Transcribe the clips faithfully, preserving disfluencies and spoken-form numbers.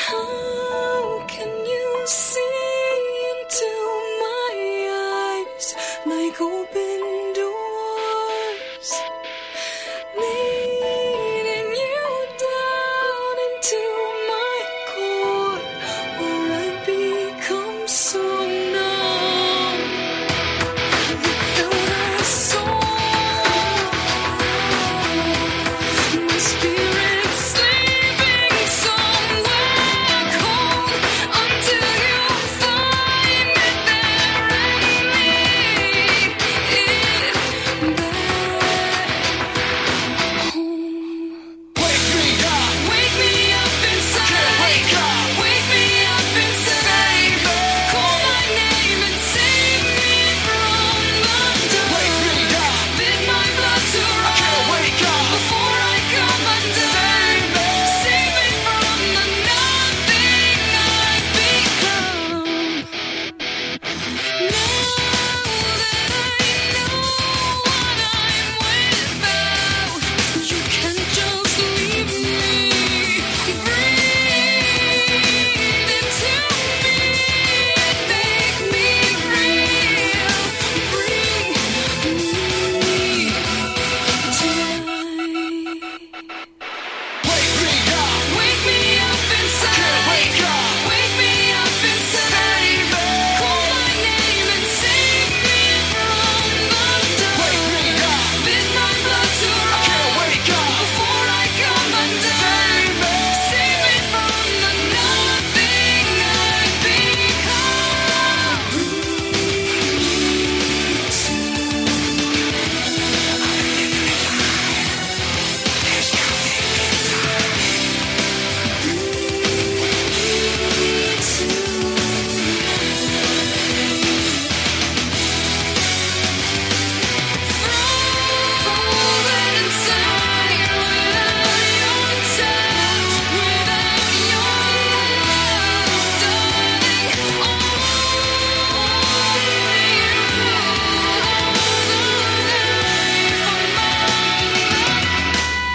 How can you see into my eyes like open doors, leading you down into my core, where I become so numb without a soul. My spirit sleeping somewhere cold until you find me there and lead it back home. Wake me up, wake me up inside. Can't wake up, wake me up inside. Call my name and save me from the dark. Wake me up, bid my blood to run. I can't wake up before I come undone. Save me from the nothing I've become. Now that I know what I'm without, you can't just leave me. Breathe into me and make me real. Bring me tonight. Wake me up, wake me up inside. Can't wake up, wake me up inside. Call my name and save me from the dark. Wake me up, bid my blood to run. I can't wake up before I come undone. Save me from the nothing I've become. There's nothing frozen inside without your touch, without your love, darling. Only you hold the life of mine.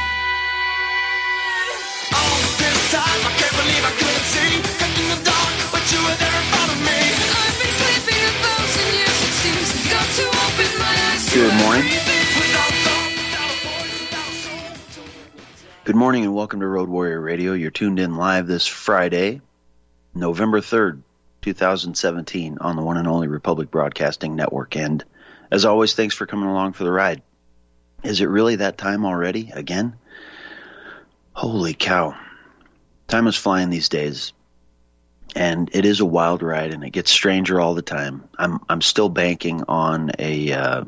All this time, I can't believe I couldn't see. Kept in the dark, but you were there in front of me. I've been sleeping a thousand years, it seems. Got to open my eyes to Good morning. Without thought, without a voice, without soul. Good morning and welcome to Road Warrior Radio. You're tuned in live this Friday, November third, twenty seventeen on the one and only Republic Broadcasting Network. And as always, thanks for coming along for the ride. Is it really that time already? Again? Holy cow. Time is flying these days. And it is a wild ride and it gets stranger all the time. I'm I'm still banking on a uh,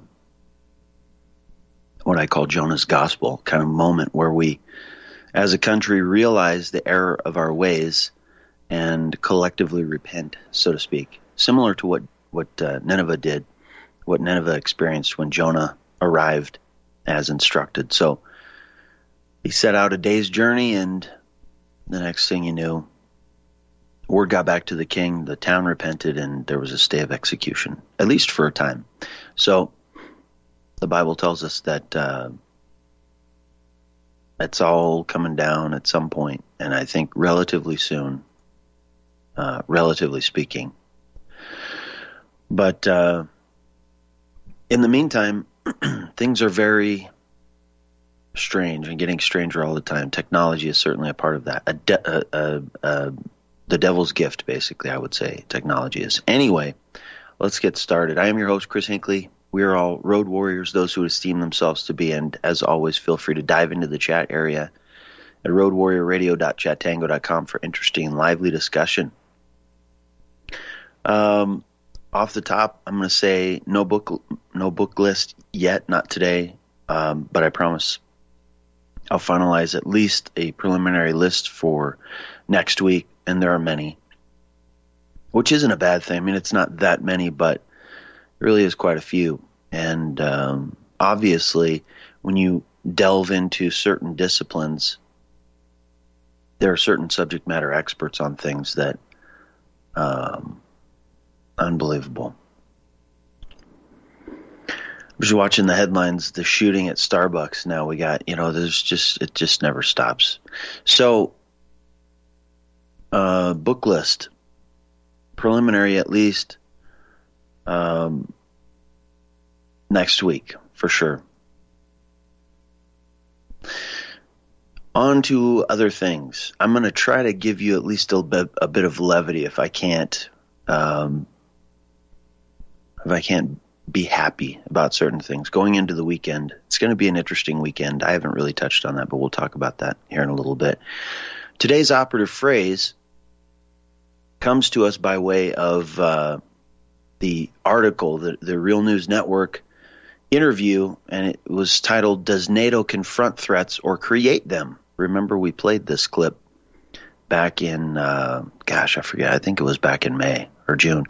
what I call Jonah's Gospel kind of moment where we as a country realize the error of our ways and collectively repent, so to speak. Similar to what, what uh, Nineveh did, what Nineveh experienced when Jonah arrived as instructed. So he set out a day's journey, and the next thing you knew, word got back to the king, the town repented, and there was a stay of execution, at least for a time. So the Bible tells us that uh, it's all coming down at some point, and I think relatively soon, uh, relatively speaking. But uh, in the meantime, things are very strange and getting stranger all the time. Technology is certainly a part of that. A de- a, a, a, the devil's gift, basically, I would say, technology is. Anyway, let's get started. I am your host, Chris Hinckley. We are all road warriors, those who esteem themselves to be, and as always, feel free to dive into the chat area at road warrior radio dot chat tango dot com for interesting and lively discussion. Um, off the top, I'm going to say no book, no book list yet, not today, um, but I promise I'll finalize at least a preliminary list for next week, and there are many, which isn't a bad thing. I mean, it's not that many, but it really is quite a few. And um, obviously, when you delve into certain disciplines, there are certain subject matter experts on things that um, unbelievable. I was watching the headlines, the shooting at Starbucks. Now we got, you know, there's just, it just never stops. So uh, book list, preliminary at least, um, next week for sure. On to other things. I'm going to try to give you at least a bit, a bit of levity if I can't, um, if I can't be happy about certain things. Going into the weekend, it's going to be an interesting weekend. I haven't really touched on that, but we'll talk about that here in a little bit. Today's operative phrase comes to us by way of uh, the article, the, the Real News Network interview, and it was titled, "Does NATO Confront Threats or Create Them?" Remember, we played this clip back in, uh, gosh, I forget, I think it was back in May or June.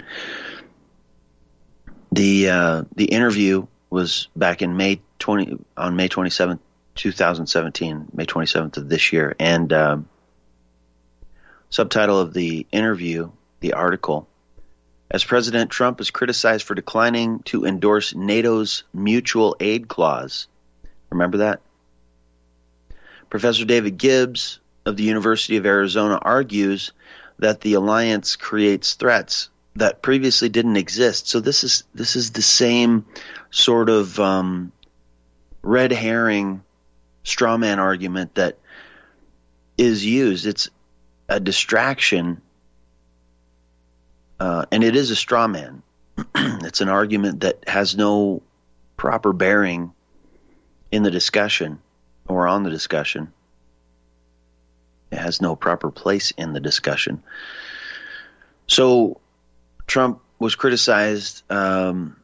The uh, the interview was back in May twentieth, on May twenty-seventh, twenty seventeen, May twenty-seventh of this year. And um, subtitle of the interview, the article, "As President Trump is criticized for declining to endorse NATO's mutual aid clause." Remember that? Professor David Gibbs of the University of Arizona argues that the alliance creates threats that previously didn't exist. So this is this is the same sort of um, red herring straw man argument that is used. It's a distraction, uh, and it is a straw man. It's an argument that has no proper bearing in the discussion or on the discussion. It has no proper place in the discussion. So Trump was criticized um,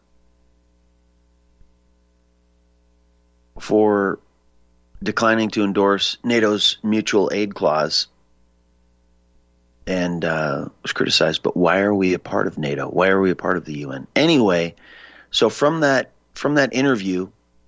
for declining to endorse NATO's mutual aid clause, and uh, was criticized. But why are we a part of NATO? Why are we a part of the U N? Anyway, so from that from that interview,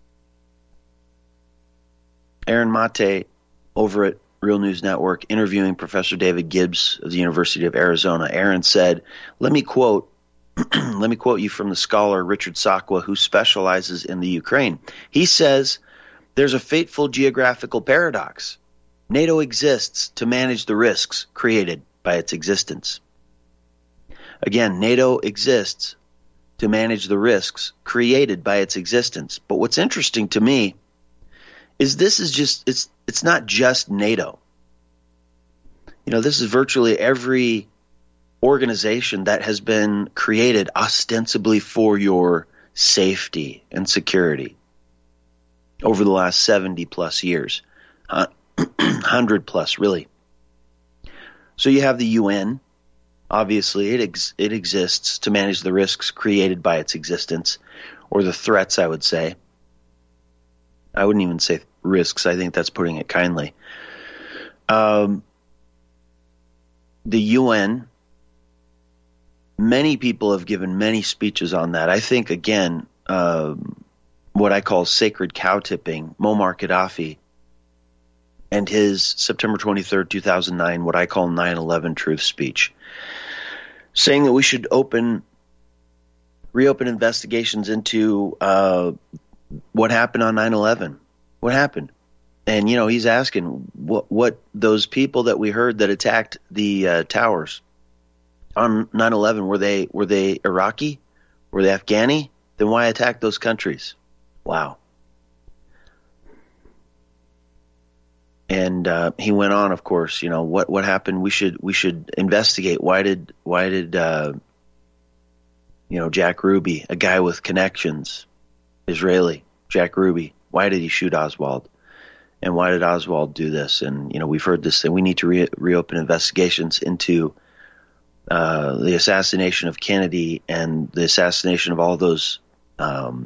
Aaron Mate over at Real News Network interviewing Professor David Gibbs of the University of Arizona, Aaron said, "Let me quote, let me quote you from the scholar Richard Sakwa, who specializes in the Ukraine. He says, there's a fateful geographical paradox. NATO exists to manage the risks created by its existence. Again, NATO exists to manage the risks created by its existence. But what's interesting to me is this is just, it's it's not just NATO. You know, this is virtually every organization that has been created ostensibly for your safety and security over the last seventy plus years, uh, one hundred plus really. So you have the U N. Obviously, it ex- it exists to manage the risks created by its existence, or the threats, I would say. I wouldn't even say risks. I think that's putting it kindly. Um, the U N, many people have given many speeches on that. I think, again, um, what I call sacred cow tipping, Muammar Gaddafi, and his September twenty-third, two thousand nine, what I call nine eleven truth speech, saying that we should open, reopen investigations into uh, what happened on nine eleven. What happened? And, you know, he's asking what, what those people that we heard that attacked the uh, towers on nine eleven, were they were they Iraqi? Were they Afghani? Then why attack those countries? Wow. And uh, he went on, of course, you know, what, what happened? We should we should investigate. Why did why did uh, you know, Jack Ruby, a guy with connections, Israeli, Jack Ruby, why did he shoot Oswald? And why did Oswald do this? And, you know, we've heard this thing. We need to re- reopen investigations into uh, the assassination of Kennedy and the assassination of all those um,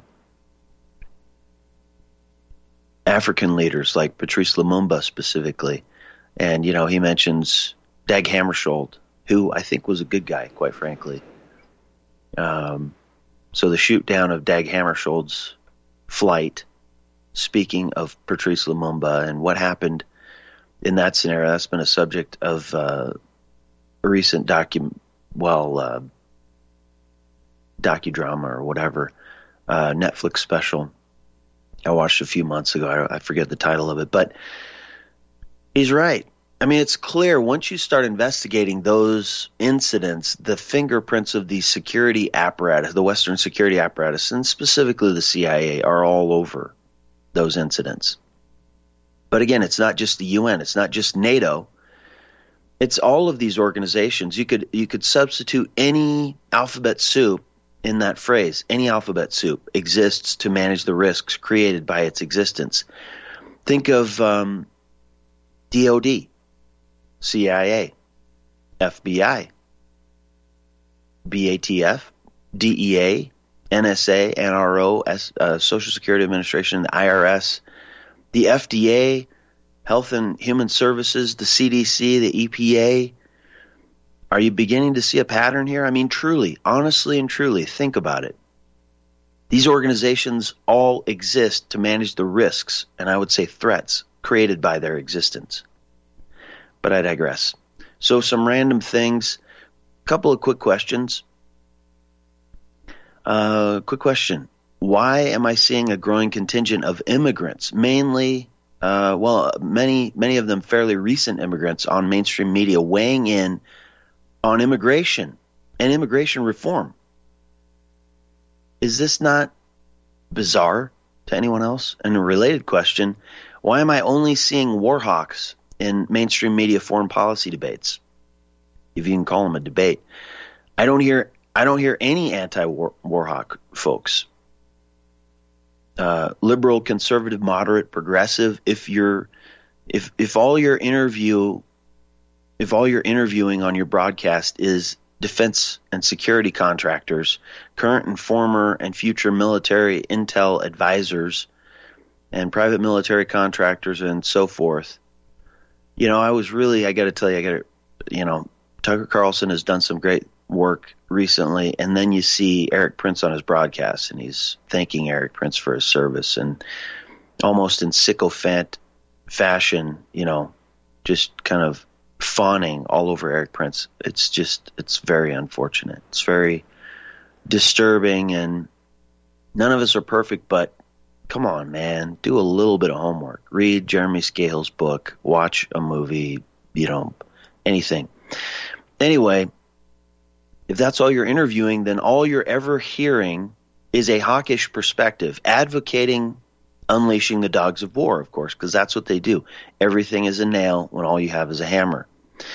African leaders like Patrice Lumumba specifically. And, you know, he mentions Dag Hammarskjöld, who I think was a good guy, quite frankly. Um, so the shoot down of Dag Hammarskjöld's flight, speaking of Patrice Lumumba and what happened in that scenario, that's been a subject of uh, a recent docu, well, uh, docudrama or whatever, uh, Netflix special I watched a few months ago. I, I forget the title of it, but he's right. I mean, it's clear once you start investigating those incidents, the fingerprints of the security apparatus, the Western security apparatus, and specifically the C I A, are all over those incidents. But again, it's not just the U N. It's not just NATO. It's all of these organizations. You could you could substitute any alphabet soup in that phrase. Any alphabet soup exists to manage the risks created by its existence. Think of um, D O D, C I A, F B I, B A T F, D E A, N S A, N R O, S, uh, Social Security Administration, the I R S, the F D A, Health and Human Services, the C D C, the E P A. Are you beginning to see a pattern here? I mean, truly, honestly and truly, think about it. These organizations all exist to manage the risks, and I would say threats, created by their existence. But I digress. So some random things, a couple of quick questions. Uh, quick question. Why am I seeing a growing contingent of immigrants, mainly, uh, well, many, many of them fairly recent immigrants on mainstream media weighing in on immigration and immigration reform? Is this not bizarre to anyone else? And a related question, why am I only seeing war hawks in mainstream media foreign policy debates? If you can call them a debate. I don't hear I don't hear any anti-war war hawk folks. Uh, liberal, conservative, moderate, progressive. If you're if if all your interview if all you're interviewing on your broadcast is defense and security contractors, current and former and future military intel advisors, and private military contractors and so forth, you know, I was really, I got to tell you, I got to, you know, Tucker Carlson has done some great work recently, and then you see Eric Prince on his broadcast, and he's thanking Eric Prince for his service, and almost in sycophant fashion, you know, just kind of fawning all over Eric Prince. It's just, it's very unfortunate. It's very disturbing, and none of us are perfect, but come on, man, do a little bit of homework. Read Jeremy Scahill's book, watch a movie, you know, anything. Anyway, if that's all you're interviewing, then all you're ever hearing is a hawkish perspective, advocating unleashing the dogs of war, of course, because that's what they do. Everything is a nail when all you have is a hammer.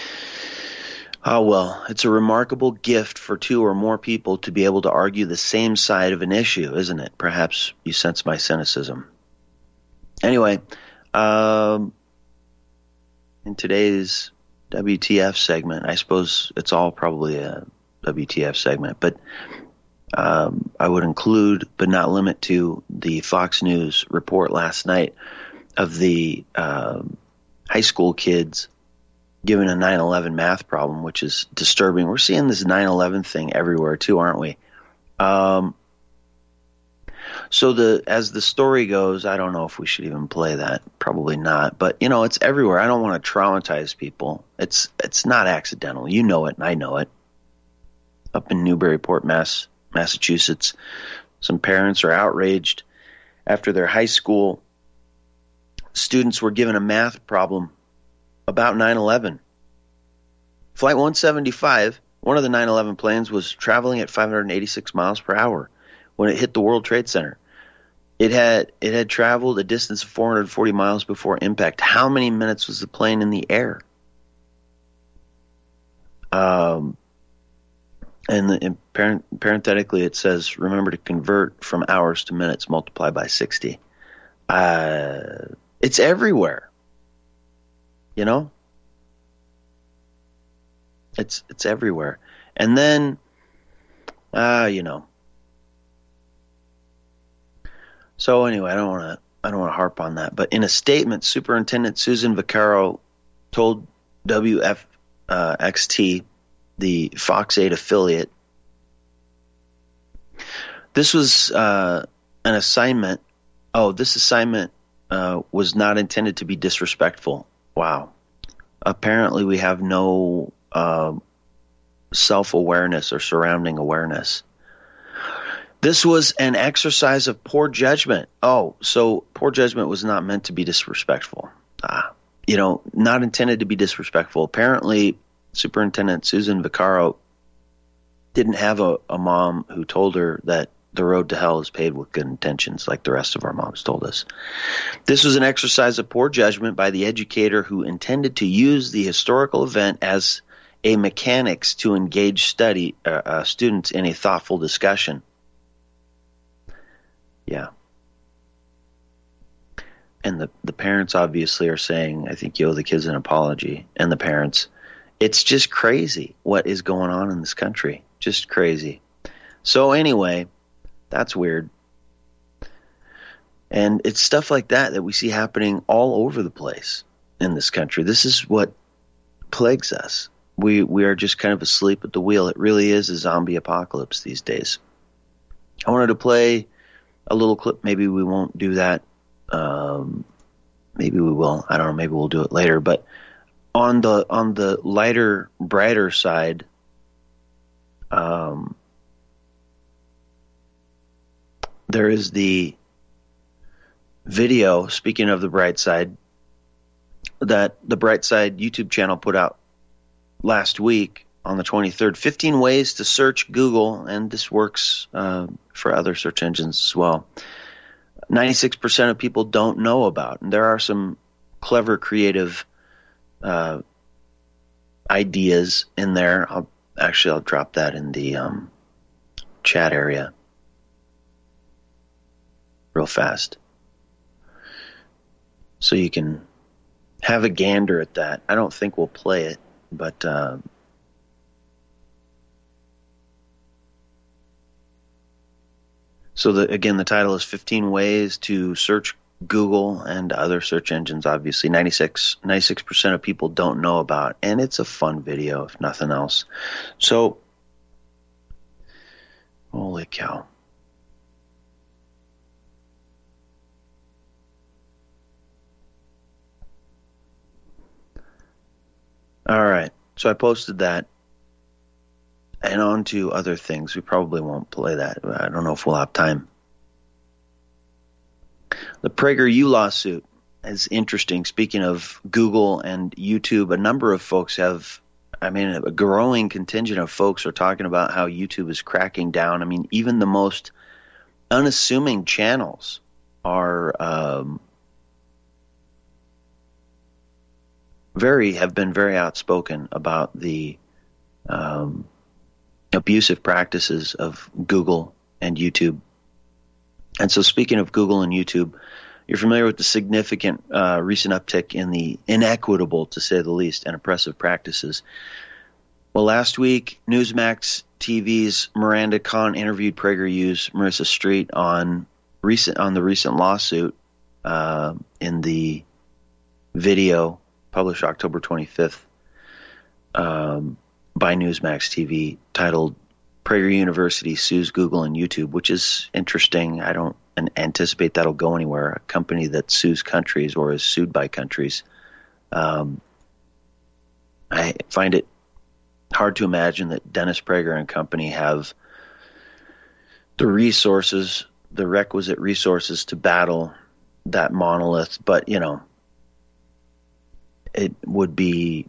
Oh, well, it's a remarkable gift for two or more people to be able to argue the same side of an issue, isn't it? Perhaps you sense my cynicism. Anyway, um, in today's W T F segment, I suppose it's all probably a W T F segment, but um, I would include, but not limit to, the Fox News report last night of the um, high school kids given a nine eleven math problem, which is disturbing. We're seeing this nine eleven thing everywhere too, aren't we? Um, so the as the story goes, I don't know if we should even play that. Probably not. But, you know, it's everywhere. I don't want to traumatize people. It's it's not accidental. You know it, and I know it. Up in Newburyport, Mass, Massachusetts, some parents are outraged after their high school students were given a math problem about nine eleven. Flight one seventy-five, one of the nine eleven planes, was traveling at five hundred eighty-six miles per hour when it hit the World Trade Center. It had it had traveled a distance of four hundred forty miles before impact. How many minutes was the plane in the air? Um, and, the, and parent, parenthetically, it says, remember to convert from hours to minutes, multiply by sixty. Uh, it's everywhere. You know, it's it's everywhere. And then, uh, you know. So anyway, I don't want to I don't want to harp on that. But in a statement, Superintendent Susan Vaccaro told W F X T, the Fox eight affiliate, this was uh, an assignment. Oh, this assignment uh, was not intended to be disrespectful. Wow. Apparently we have no uh, self-awareness or surrounding awareness. This was an exercise of poor judgment. Oh, so poor judgment was not meant to be disrespectful. Ah, you know, not intended to be disrespectful. Apparently, Superintendent Susan Vaccaro didn't have a, a mom who told her that the road to hell is paved with good intentions, like the rest of our moms told us. This was an exercise of poor judgment by the educator who intended to use the historical event as a mechanics to engage study uh, uh, students in a thoughtful discussion. Yeah. And the, the parents obviously are saying, I think you owe the kids an apology. And the parents, it's just crazy what is going on in this country. Just crazy. So anyway, that's weird. And it's stuff like that that we see happening all over the place in this country. This is what plagues us. We we are just kind of asleep at the wheel. It really is a zombie apocalypse these days. I wanted to play a little clip. Maybe we won't do that. Um, maybe we will. I don't know. Maybe we'll do it later. But on the on the lighter, brighter side, um, there is the video, speaking of the bright side, that the Bright Side YouTube channel put out last week on the twenty-third. fifteen ways to search Google, and this works uh, for other search engines as well. ninety-six percent of people don't know about. And there are some clever, creative uh, ideas in there. I'll, actually, I'll drop that in the um, chat area real fast, so you can have a gander at that. I don't think we'll play it, but uh, so the, again, the title is fifteen ways to search Google and other search engines. Obviously, ninety-six percent of people don't know about, and it's a fun video if nothing else. So, holy cow. All right, so I posted that, and on to other things. We probably won't play that. I don't know if we'll have time. The PragerU lawsuit is interesting. Speaking of Google and YouTube, a number of folks have, I mean, a growing contingent of folks are talking about how YouTube is cracking down. I mean, even the most unassuming channels are um, very have been very outspoken about the um, abusive practices of Google and YouTube. And so, speaking of Google and YouTube, you're familiar with the significant uh, recent uptick in the inequitable, to say the least, and oppressive practices. Well, last week, Newsmax T V's Miranda Kahn interviewed PragerU's Marissa Street on recent on the recent lawsuit uh, in the video published October twenty-fifth um, by Newsmax T V, titled Prager University Sues Google and YouTube, which is interesting. I don't anticipate that'll go anywhere. A company that sues countries or is sued by countries. Um, I find it hard to imagine that Dennis Prager and company have the resources, the requisite resources to battle that monolith. But, you know, it would be,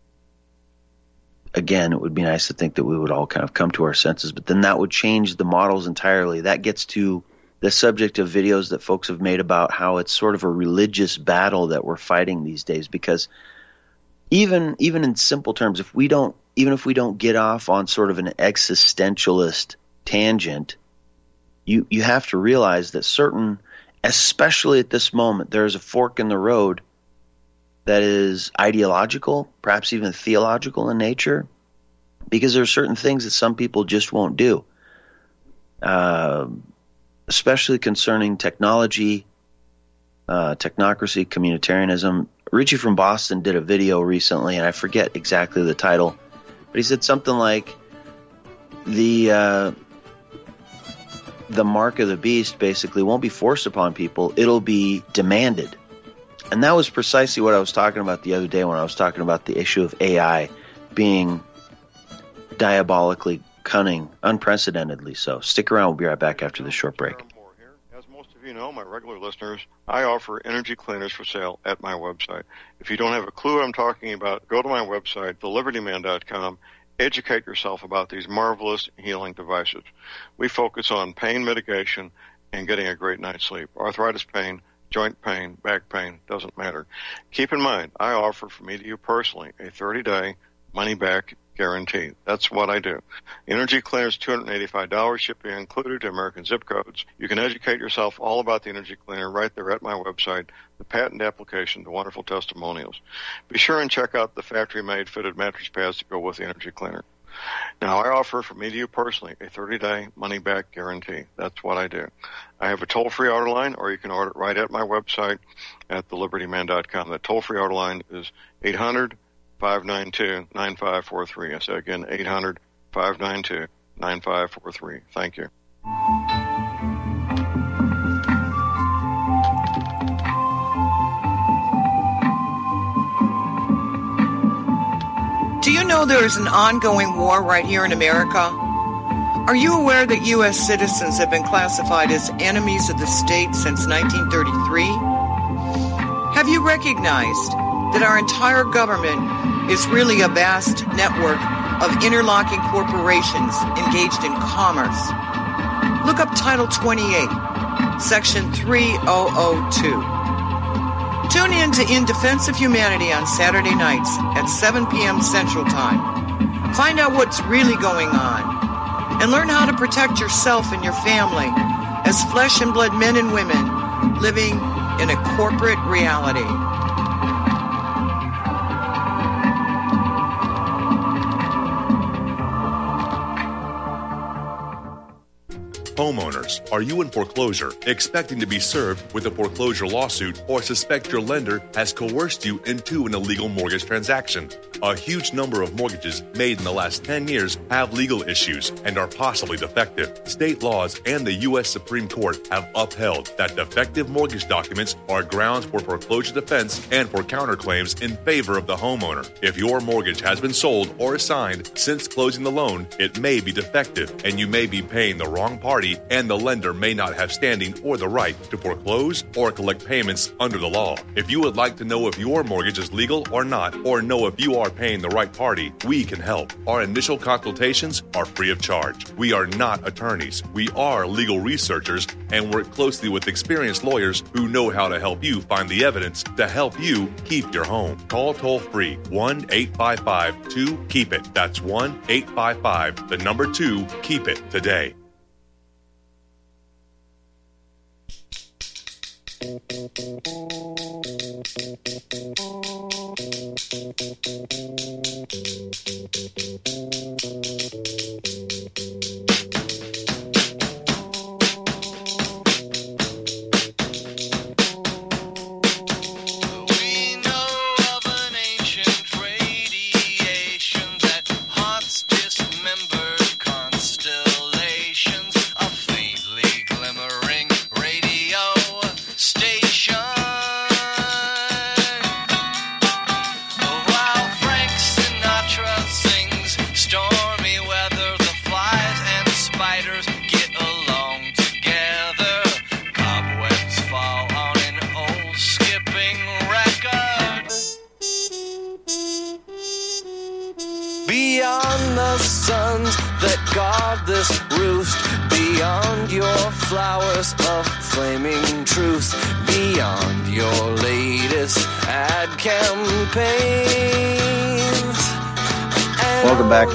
again, it would be nice to think that we would all kind of come to our senses, but then that would change the models entirely. That gets to the subject of videos that folks have made about how it's sort of a religious battle that we're fighting these days, because even even in simple terms, if we don't even if we don't get off on sort of an existentialist tangent, you you have to realize that certain, especially at this moment, there's a fork in the road that is ideological, perhaps even theological in nature, because there are certain things that some people just won't do, uh, especially concerning technology, uh, technocracy, communitarianism. Richie from Boston did a video recently, and I forget exactly the title, but he said something like, the uh, the mark of the beast basically won't be forced upon people, it'll be demanded. And that was precisely what I was talking about the other day when I was talking about the issue of A I being diabolically cunning, unprecedentedly so. Stick around. We'll be right back after this short break. As most of you know, my regular listeners, I offer energy cleaners for sale at my website. If you don't have a clue what I'm talking about, go to my website, the liberty man dot com. Educate yourself about these marvelous healing devices. We focus on pain mitigation and getting a great night's sleep. Arthritis pain, joint pain, back pain, doesn't matter. Keep in mind, I offer for me to you personally a thirty-day money-back guarantee. That's what I do. Energy cleaners, two hundred eighty-five dollars, shipping included to American zip codes. You can educate yourself all about the energy cleaner right there at my website, the patent application, the wonderful testimonials. Be sure and check out the factory-made fitted mattress pads to go with the energy cleaner. Now, I offer for me to you personally a thirty-day money-back guarantee. That's what I do. I have a toll-free order line, or you can order it right at my website at the liberty man dot com. That toll-free order line is eight hundred, five nine two, nine five four three. I say again, eight hundred, five nine two, nine five four three. Thank you. Do you know there is an ongoing war right here in America? Are you aware that U S citizens have been classified as enemies of the state since nineteen thirty-three? Have you recognized that our entire government is really a vast network of interlocking corporations engaged in commerce? Look up Title twenty-eight, Section three thousand two. Tune in to In Defense of Humanity on Saturday nights at seven p.m. Central Time. Find out what's really going on and learn how to protect yourself and your family as flesh and blood men and women living in a corporate reality. Homeowners, are you in foreclosure, expecting to be served with a foreclosure lawsuit, or suspect your lender has coerced you into an illegal mortgage transaction? A huge number of mortgages made in the last ten years have legal issues and are possibly defective. State laws and the U S Supreme Court have upheld that defective mortgage documents are grounds for foreclosure defense and for counterclaims in favor of the homeowner. If your mortgage has been sold or assigned since closing the loan, it may be defective and you may be paying the wrong party, and the lender may not have standing or the right to foreclose or collect payments under the law. If you would like to know if your mortgage is legal or not, or know if you are paying the right party, we can help. Our initial consultations are free of charge. We are not attorneys. We are legal researchers and work closely with experienced lawyers who know how to help you find the evidence to help you keep your home. Call toll-free one eight five five two keep it. That's one eight five five, the number two, keep it today. Beyond the suns that guard this roost, beyond your flowers of flaming truth, beyond your latest ad campaigns. Welcome back.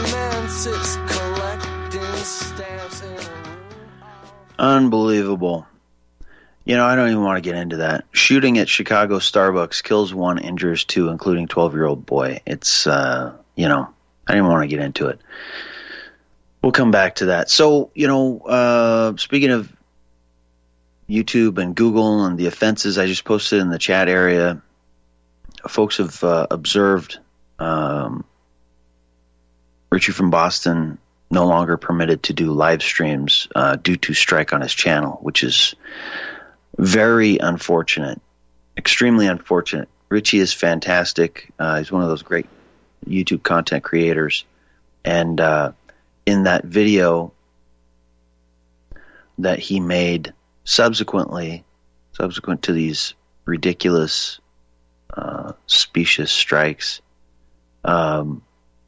Unbelievable. You know, I don't even want to get into that. Shooting at Chicago Starbucks kills one, injures two, including twelve-year-old boy. It's, uh, you know, I didn't want to get into it. We'll come back to that. So, you know, uh, speaking of YouTube and Google and the offenses, I just posted in the chat area, folks have uh, observed um, Richie from Boston no longer permitted to do live streams uh, due to strike on his channel, which is very unfortunate, extremely unfortunate. Richie is fantastic. Uh, he's one of those great YouTube content creators. And uh, in that video that he made subsequently subsequent to these ridiculous, uh, specious strikes. Um,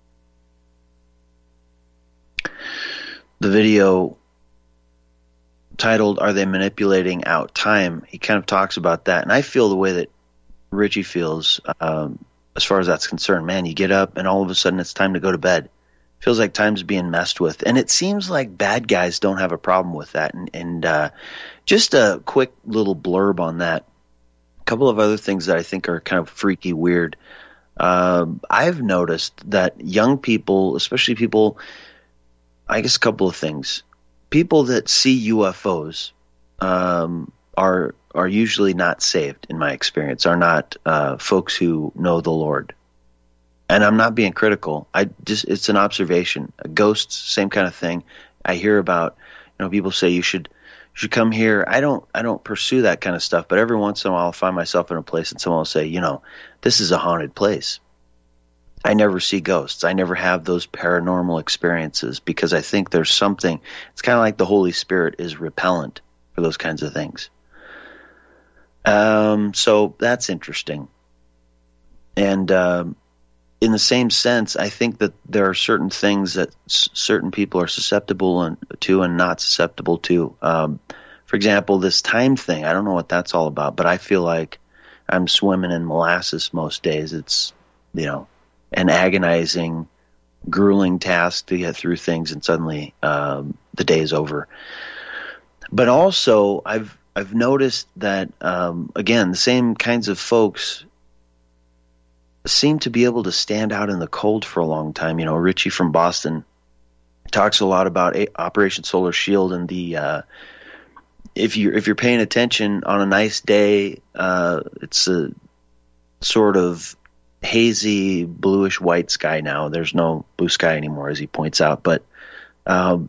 the video titled, "Are They Manipulating Out Time?" He kind of talks about that. And I feel the way that Richie feels, um, as far as that's concerned. Man, you get up and all of a sudden it's time to go to bed. Feels like time's being messed with. And it seems like bad guys don't have a problem with that. And, and uh, just a quick little blurb on that. A couple of other things that I think are kind of freaky weird. Uh, I've noticed that young people, especially people, I guess a couple of things. People that see U F Os um, are are usually not saved, in my experience, are not uh, folks who know the Lord. And I'm not being critical. I just it's an observation. Ghosts, same kind of thing. I hear about, you know, people say you should you should come here. I don't I don't pursue that kind of stuff, but every once in a while I'll find myself in a place and someone will say, you know, this is a haunted place. I never see ghosts. I never have those paranormal experiences because I think there's something, it's kind of like the Holy Spirit is repellent for those kinds of things. Um, so that's interesting. And um, in the same sense, I think that there are certain things that s- certain people are susceptible and, to and not susceptible to. Um, for example, this time thing, I don't know what that's all about, but I feel like I'm swimming in molasses most days. It's, you know, an agonizing, grueling task to get through things, and suddenly um, the day is over. But also, I've I've noticed that um, again, the same kinds of folks seem to be able to stand out in the cold for a long time. You know, Richie from Boston talks a lot about a- Operation Solar Shield, and the uh, if you if you're paying attention on a nice day, uh, it's a sort of hazy bluish white sky now. There's no blue sky anymore, as he points out, but um,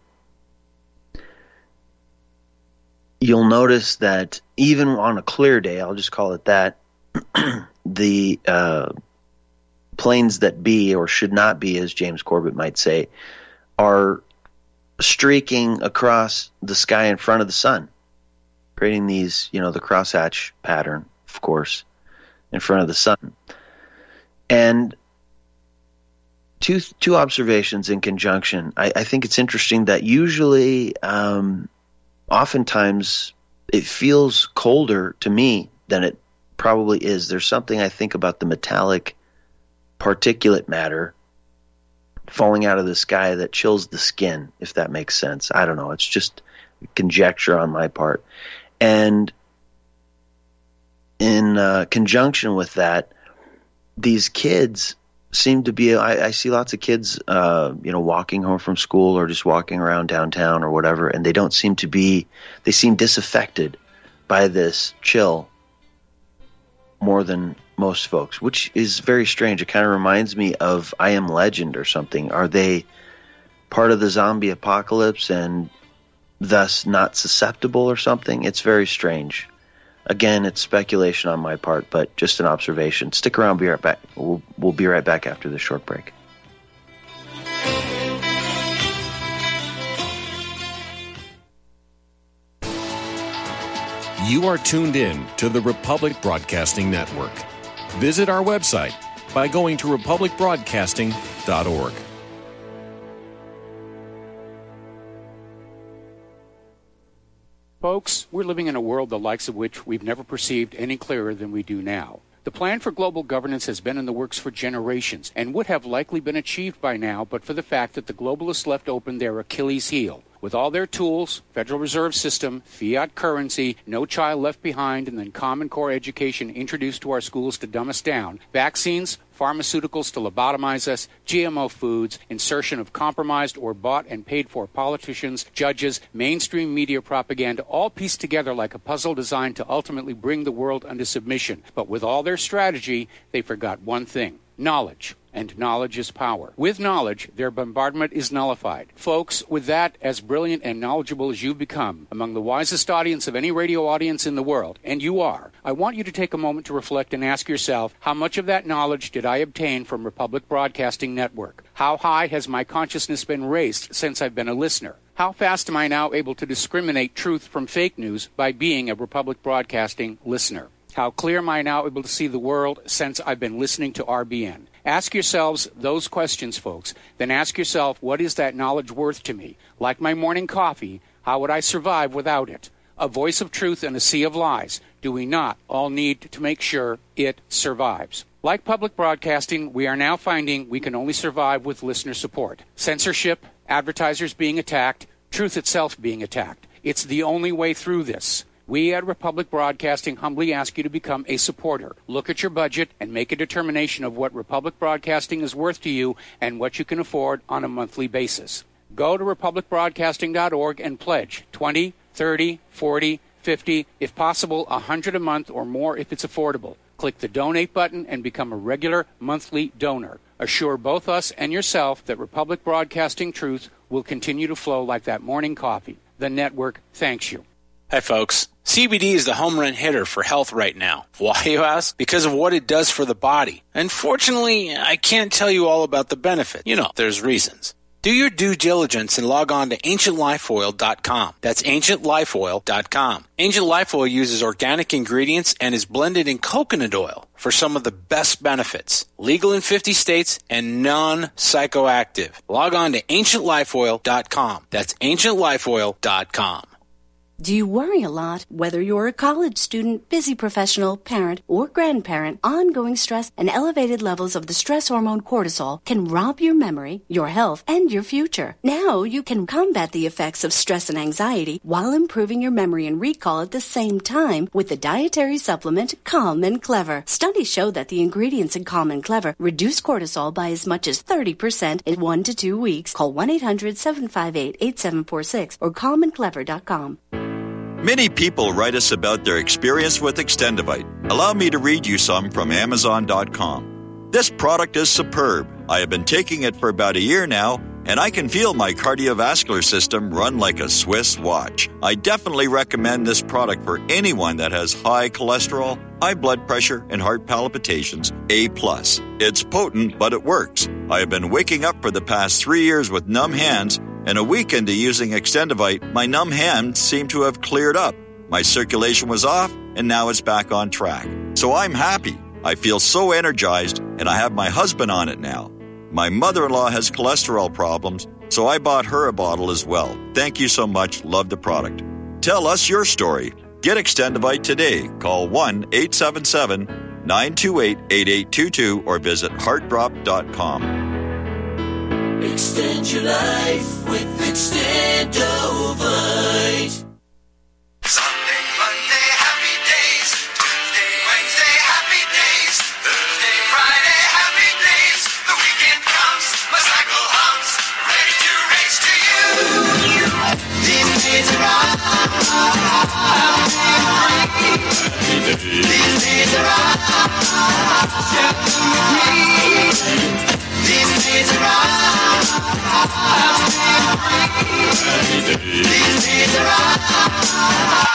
you'll notice that even on a clear day, I'll just call it that, the uh, planes that be or should not be, as James Corbett might say, are streaking across the sky in front of the sun, creating these, you know, the crosshatch pattern, of course, in front of the sun. And two two observations in conjunction. I, I think it's interesting that usually, um, oftentimes, it feels colder to me than it probably is. There's something I think about the metallic particulate matter falling out of the sky that chills the skin, if that makes sense. I don't know. It's just conjecture on my part. And in uh, conjunction with that, these kids seem to be, I, I see lots of kids, uh, you know, walking home from school or just walking around downtown or whatever, and they don't seem to be, they seem disaffected by this chill more than most folks, which is very strange. It kind of reminds me of I Am Legend or something. Are they part of the zombie apocalypse and thus not susceptible or something? It's very strange. Again, it's speculation on my part, but just an observation. Stick around, be right back. We'll, we'll be right back after this short break. You are tuned in to the Republic Broadcasting Network. Visit our website by going to republic broadcasting dot org. Folks, we're living in a world the likes of which we've never perceived any clearer than we do now. The plan for global governance has been in the works for generations and would have likely been achieved by now but for the fact that the globalists left open their Achilles heel. With all their tools, Federal Reserve System, fiat currency, no child left behind, and then Common Core education introduced to our schools to dumb us down, vaccines, pharmaceuticals to lobotomize us, G M O foods, insertion of compromised or bought and paid for politicians, judges, mainstream media propaganda, all pieced together like a puzzle designed to ultimately bring the world under submission. But with all their strategy, they forgot one thing: knowledge. And knowledge is power. With knowledge, their bombardment is nullified. Folks, with that, as brilliant and knowledgeable as you've become, among the wisest audience of any radio audience in the world, and you are, I want you to take a moment to reflect and ask yourself, how much of that knowledge did I obtain from Republic Broadcasting Network? How high has my consciousness been raised since I've been a listener? How fast am I now able to discriminate truth from fake news by being a Republic Broadcasting listener? How clear am I now able to see the world since I've been listening to R B N? Ask yourselves those questions, folks. Then ask yourself, what is that knowledge worth to me? Like my morning coffee, how would I survive without it? A voice of truth in a sea of lies. Do we not all need to make sure it survives? Like public broadcasting, we are now finding we can only survive with listener support. Censorship, advertisers being attacked, truth itself being attacked. It's the only way through this. We at Republic Broadcasting humbly ask you to become a supporter. Look at your budget and make a determination of what Republic Broadcasting is worth to you and what you can afford on a monthly basis. Go to republic broadcasting dot org and pledge twenty, thirty, forty, fifty, if possible one hundred a month or more if it's affordable. Click the donate button and become a regular monthly donor. Assure both us and yourself that Republic Broadcasting truth will continue to flow like that morning coffee. The network thanks you. Hi, folks. C B D is the home run hitter for health right now. Why, you ask? Because of what it does for the body. Unfortunately, I can't tell you all about the benefit. You know, there's reasons. Do your due diligence and log on to ancient life oil dot com. That's ancient life oil dot com. Ancient Life Oil uses organic ingredients and is blended in coconut oil for some of the best benefits. Legal in fifty states and non-psychoactive. Log on to ancient life oil dot com. That's ancient life oil dot com. Do you worry a lot? Whether you're a college student, busy professional, parent, or grandparent, ongoing stress and elevated levels of the stress hormone cortisol can rob your memory, your health, and your future. Now you can combat the effects of stress and anxiety while improving your memory and recall at the same time with the dietary supplement Calm and Clever. Studies show that the ingredients in Calm and Clever reduce cortisol by as much as thirty percent in one to two weeks. Call one eight hundred seven five eight eight seven four six or calm and clever dot com. Many people write us about their experience with Extendivite. Allow me to read you some from amazon dot com. This product is superb. I have been taking it for about a year now, and I can feel my cardiovascular system run like a Swiss watch. I definitely recommend this product for anyone that has high cholesterol, high blood pressure, and heart palpitations, A plus. It's potent, but it works. I have been waking up for the past three years with numb hands, and a week into using Extendivite, my numb hands seem to have cleared up. My circulation was off, and now it's back on track. So I'm happy. I feel so energized, and I have my husband on it now. My mother-in-law has cholesterol problems, so I bought her a bottle as well. Thank you so much. Love the product. Tell us your story. Get Extendivite today. Call one eight seven seven nine two eight eight eight two two or visit heart drop dot com. Extend your life with Extendovite. Sunday, Monday, happy days. Tuesday, Wednesday, happy days. Thursday, Friday, happy days. The weekend comes, my cycle hums, ready to race to you. These days are all. These days are all. These days are all. These days are all.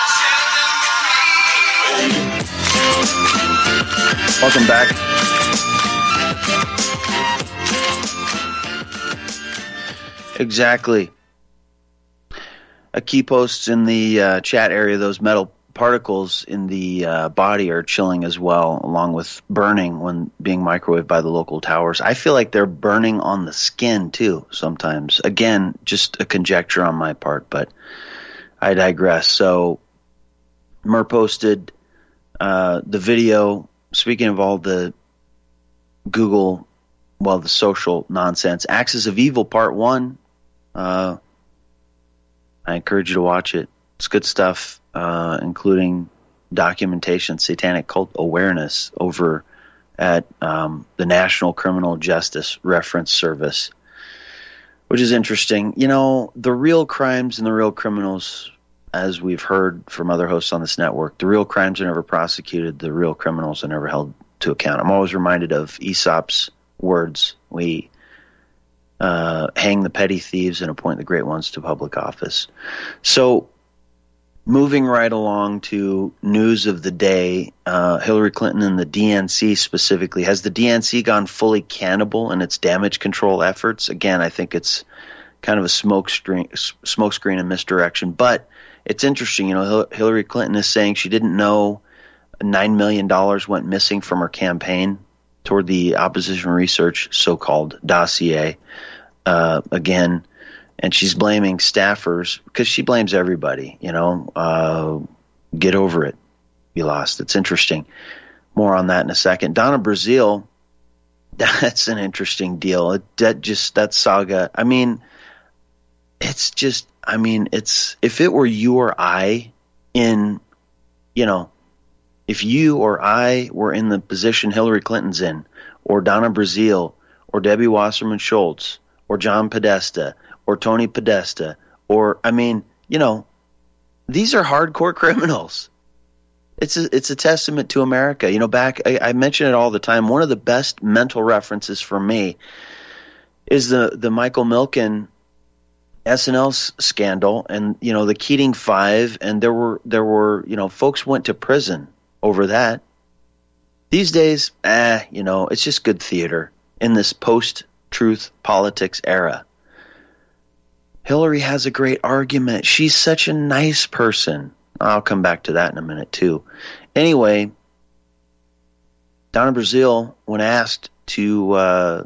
Welcome back. Exactly. A key post in the uh, chat area, those metal particles in the uh, body are chilling as well, along with burning when being microwaved by the local towers. I feel like they're burning on the skin too sometimes. Again, just a conjecture on my part, but I digress. So Mer posted uh, the video, speaking of all the Google, well, the social nonsense, Axis of Evil Part one. Uh, I encourage you to watch it. It's good stuff. Uh, including documentation, satanic cult awareness over at um, the National Criminal Justice Reference Service, which is interesting. You know, the real crimes and the real criminals, as we've heard from other hosts on this network, the real crimes are never prosecuted, the real criminals are never held to account. I'm always reminded of Aesop's words. We uh, hang the petty thieves and appoint the great ones to public office. So, moving right along to news of the day, uh, Hillary Clinton and the D N C specifically. Has the D N C gone fully cannibal in its damage control efforts? Again, I think it's kind of a smoke screen, smoke screen and misdirection. But it's interesting, you know, Hillary Clinton is saying she didn't know nine million dollars went missing from her campaign toward the opposition research so-called dossier. Uh, again, and she's blaming staffers because she blames everybody, you know. Uh, get over it. You lost. It's interesting. More on that in a second. Donna Brazile, that's an interesting deal. It, that just, that saga, I mean, it's just, I mean, it's, if it were you or I in, you know, if you or I were in the position Hillary Clinton's in, or Donna Brazile, or Debbie Wasserman Schultz, or John Podesta, or Tony Podesta, or, I mean, you know, these are hardcore criminals. It's a, it's a testament to America. You know, back, I, I mention it all the time. One of the best mental references for me is the, the Michael Milken S N L scandal and, you know, the Keating Five. And there were, there were, you know, folks went to prison over that. These days, eh, you know, it's just good theater in this post-truth politics era. Hillary has a great argument. She's such a nice person. I'll come back to that in a minute, too. Anyway, Donna Brazile, when asked to, uh,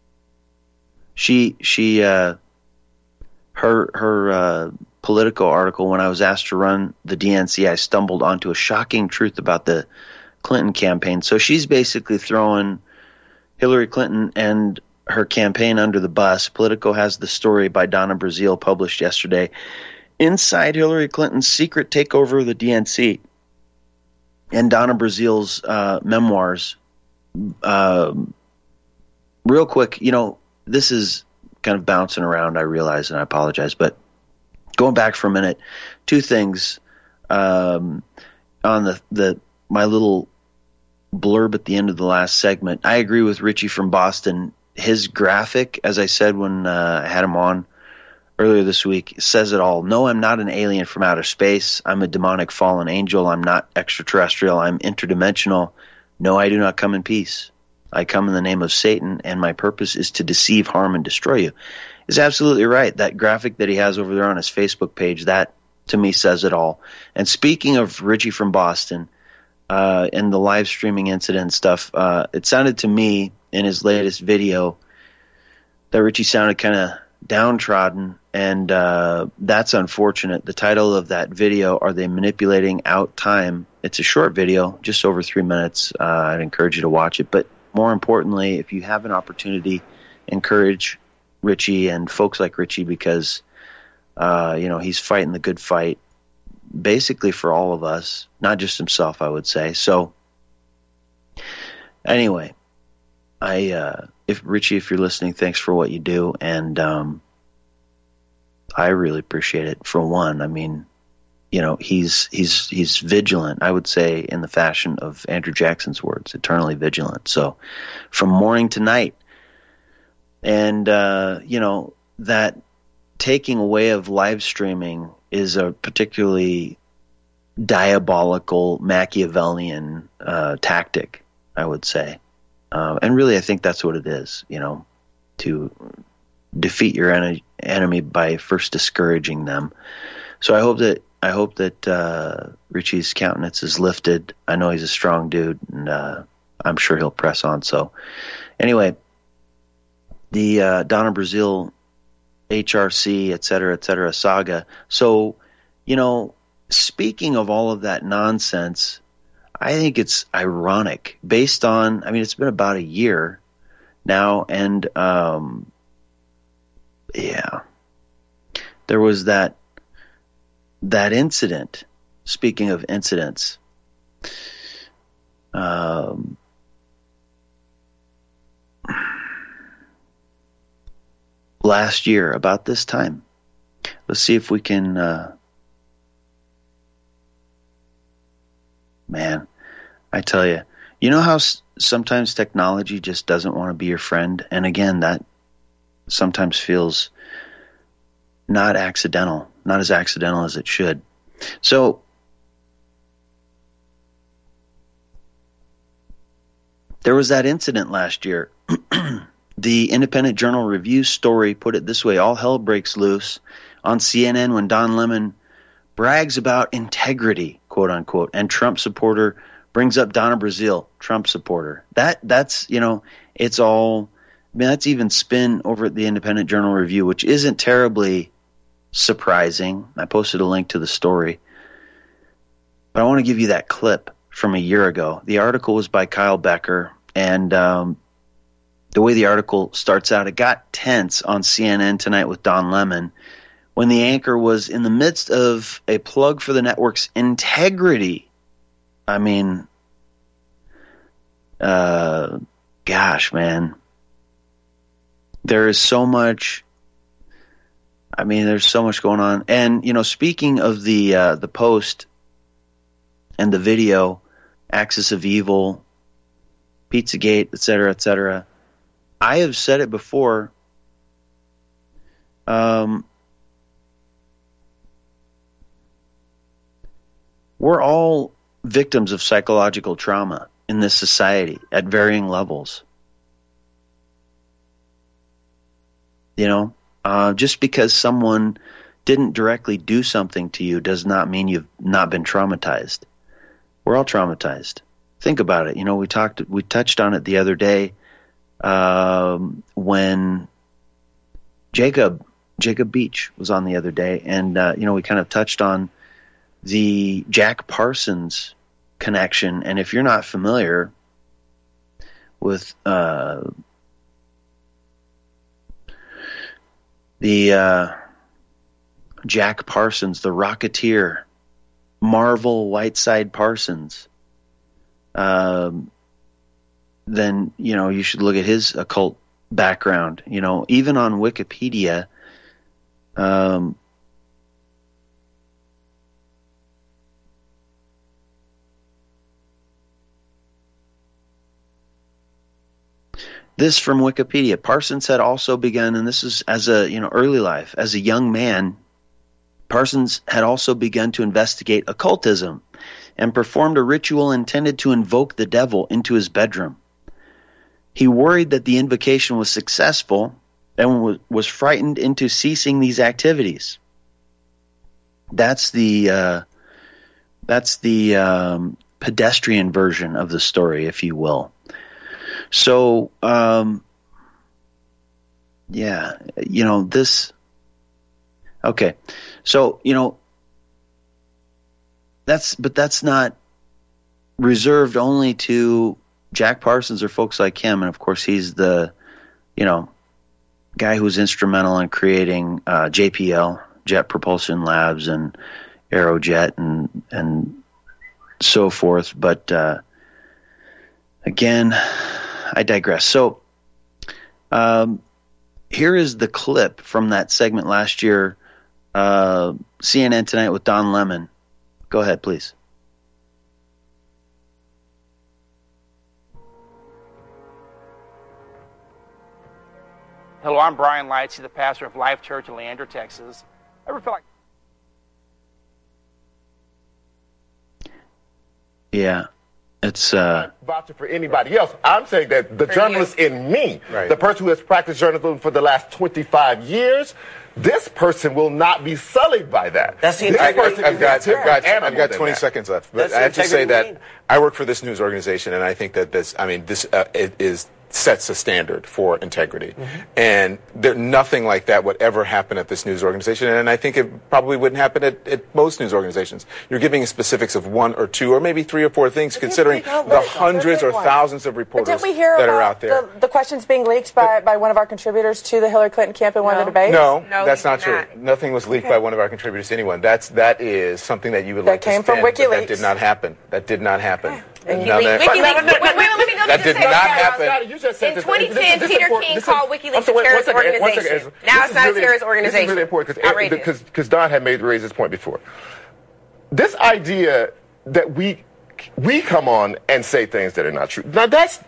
she, she, uh, her, her, uh, Politico article, when I was asked to run the D N C, I stumbled onto a shocking truth about the Clinton campaign. So she's basically throwing Hillary Clinton and her campaign under the bus. Politico has the story by Donna Brazile published yesterday. Inside Hillary Clinton's secret takeover of the D N C and Donna Brazile's uh, memoirs. Uh, real quick, you know, this is kind of bouncing around, I realize, and I apologize, but going back for a minute, two things um, on the, the my little blurb at the end of the last segment. I agree with Richie from Boston. His graphic, as I said when uh, I had him on earlier this week, says it all. No, I'm not an alien from outer space. I'm a demonic fallen angel. I'm not extraterrestrial. I'm interdimensional. No, I do not come in peace. I come in the name of Satan, and my purpose is to deceive, harm, and destroy you. Is absolutely right. That graphic that he has over there on his Facebook page, that to me says it all. And speaking of Richie from Boston uh, and the live streaming incident stuff, uh, it sounded to me in his latest video that Richie sounded kind of downtrodden, and uh, that's unfortunate. The title of that video, Are They Manipulating Out Time? It's a short video, just over three minutes. Uh, I'd encourage you to watch it. But more importantly, if you have an opportunity, encourage Richie and folks like Richie, because uh, you know, he's fighting the good fight basically for all of us, not just himself, I would say. So anyway, I uh, if Richie, if you're listening, thanks for what you do, and um, I really appreciate it. For one, I mean, you know, he's he's he's vigilant, I would say, in the fashion of Andrew Jackson's words, eternally vigilant. So from morning to night. And, uh, you know, that taking away of live streaming is a particularly diabolical, Machiavellian uh, tactic, I would say. Uh, and really, I think that's what it is, you know, to defeat your en- enemy by first discouraging them. So I hope that I hope that uh, Richie's countenance is lifted. I know he's a strong dude, and uh, I'm sure he'll press on. So anyway, the uh, Donna Brazile, H R C, et cetera, et cetera, saga. So, you know, speaking of all of that nonsense, I think it's ironic based on, I mean, it's been about a year now, and um, yeah, there was that that incident. Speaking of incidents, um, last year, about this time, let's see if we can, uh, man, I tell you, you know how s- sometimes technology just doesn't want to be your friend? And again, that sometimes feels not accidental, not as accidental as it should. So, there was that incident last year the Independent Journal Review story put it this way: all hell breaks loose on C N N when Don Lemon brags about integrity, quote unquote, and Trump supporter brings up Donna Brazile, Trump supporter. That that's you know, it's all. I mean, that's even spin over at the Independent Journal Review, which isn't terribly surprising. I posted a link to the story, but I want to give you that clip from a year ago. The article was by Kyle Becker, and um, the way the article starts out, it got tense on C N N Tonight with Don Lemon when the anchor was in the midst of a plug for the network's integrity. I mean, uh, gosh, man. There is so much, I mean, there's so much going on. And, you know, speaking of the uh, the post and the video, Axis of Evil, Pizzagate, et cetera, et cetera, I have said it before. Um, we're all victims of psychological trauma in this society at varying levels. You know, uh, just because someone didn't directly do something to you does not mean you've not been traumatized. We're all traumatized. Think about it. You know, we talked, we touched on it the other day um, when Jacob Jacob Beach was on the other day, and uh, you know, we kind of touched on the Jack Parsons connection. And if you're not familiar with uh, the uh, Jack Parsons, the Rocketeer, Marvel Whiteside Parsons, um, then, you know, you should look at his occult background. You know, even on Wikipedia, um, this from Wikipedia. Parsons had also begun, and this is as a, you know, early life, as a young man, Parsons had also begun to investigate occultism and performed a ritual intended to invoke the devil into his bedroom. He worried that the invocation was successful and was frightened into ceasing these activities. That's the uh, that's the um, pedestrian version of the story, if you will. So, um, yeah, you know, this, okay. So, you know, that's, but that's not reserved only to Jack Parsons or folks like him. And of course, he's the, you know, guy who's instrumental in creating uh, J P L, Jet Propulsion Labs, and Aerojet, and, and so forth. But, uh, again, I digress. So, um, here is the clip from that segment last year, uh, C N N Tonight with Don Lemon. Go ahead, please. Hello, I'm Brian Lightsey, the pastor of Life Church in Leander, Texas. Ever feel like... Yeah. It's uh vouching for anybody else. I'm saying that the journalist in me, right, the person who has practiced journalism for the last twenty-five years, this person will not be sullied by that. That's the this I, person I've, is got, I've got, animal I've got twenty that. seconds left. But That's I have to say that mean. I work for this news organization, and I think that this, I mean, this uh, it is sets a standard for integrity. Mm-hmm. And there, nothing like that would ever happen at this news organization, and I think it probably wouldn't happen at, at most news organizations. You're giving specifics of one or two or maybe three or four things, but considering the hundreds or thousands of reporters didn't we hear that about are out there. The, the questions being leaked by, by one of our contributors to the Hillary Clinton camp in one no. of the debates? No, no that's not true. not. Nothing was leaked Okay. by one of our contributors to anyone. That's, that is something that you would That like came to spin, from but WikiLeaks. that did not happen. That did not happen. And Now you- that- WikiLeaks- But- wait, wait, wait, wait, let me go That to did this not second. happen. You just said In that- twenty ten, this is Peter important. King This is- called WikiLeaks I'm sorry, a terrorist one second, one second. organization. Now This it's is not a really- terrorist This is organization. really important Outrageous. because Don had made raised this point before. This idea that we we come on and say things that are not true. Now that's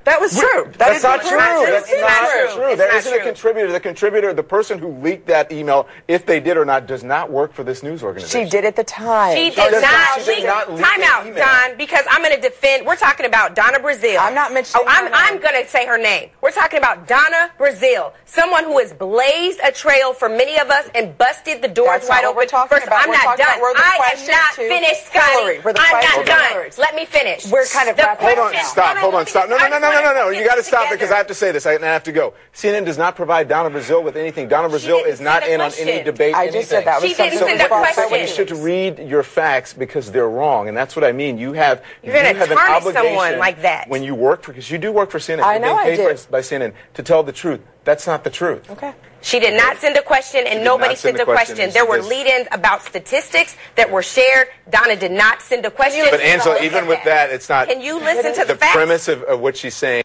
That was true. That That's is not true. true. That's It's not not true. true. It's There not isn't true. a contributor. The contributor, the person who leaked that email, if they did or not, does not work for this news organization. She did at the time. She She did does not not- she did leak. not leak Time the out, email. Don, because I'm going to defend. We're talking about Donna Brazile. I'm not mentioning Oh, I'm, her name. I'm going to say her name. We're talking about Donna Brazile, someone who has blazed a trail for many of us and busted the doors That's wide not what open. we're talking First, about. I'm We're not talking done. about where the I am question not to finished, Hillary, Scotty. where the I'm question not to done. Hillary. Let me finish. We're kind of The wrapping Hold on, question- stop, no, no, hold let on, me stop. No, just- no, I no, just no, no, wanna no, no. get You got to this stop together. because I have to say this, I- and I have to go. C N N does not provide Donna Brazile with anything. Donna Brazile didn't is not send a in on any question. debate. I just said anything. that was She didn't something send a that was question. You should read your facts because they're wrong, and that's what I mean. You have You're gonna you have an tarnish obligation someone like that. when you work for, because you do work for C N N. I You're know being I paid do. for by C N N to tell the truth. That's not the truth. Okay. She did not send a question, and did nobody not send sent a a question. question. There were This- lead-ins about statistics that were shared. Donna did not send a question. But Angela, Look even at with that, it's not. Can you listen to the, the facts? premise of, of what she's saying?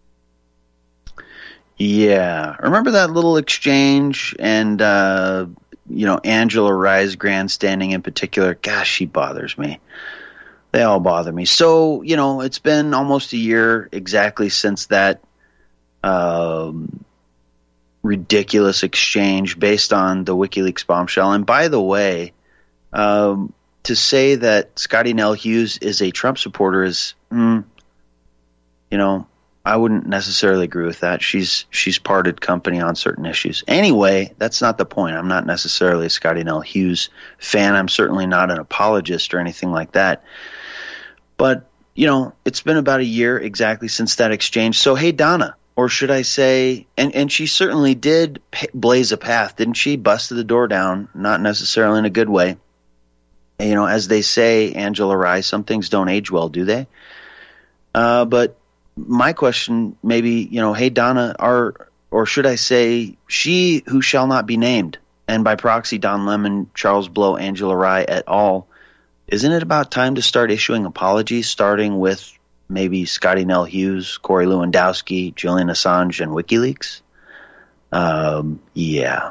Yeah. Remember that little exchange and, uh, you know, Angela Rye's grandstanding in particular? Gosh, she bothers me. They all bother me. So, you know, it's been almost a year exactly since that um, ridiculous exchange based on the WikiLeaks bombshell. And by the way, um, to say that Scotty Nell Hughes is a Trump supporter is, mm, you know, I wouldn't necessarily agree with that. She's she's parted company on certain issues. Anyway, that's not the point. I'm not necessarily a Scotty Nell Hughes fan. I'm certainly not an apologist or anything like that. But, you know, it's been about a year exactly since that exchange. So, hey, Donna, or should I say, and, and she certainly did p- blaze a path, didn't she? Busted the door down, not necessarily in a good way. And, you know, as they say, Angela Rye, some things don't age well, do they? Uh, but my question, maybe, you know, hey, Donna, are, or should I say, she who shall not be named, and by proxy, Don Lemon, Charles Blow, Angela Rye et al., isn't it about time to start issuing apologies, starting with maybe Scotty Nell Hughes, Corey Lewandowski, Julian Assange, and WikiLeaks? Um, yeah.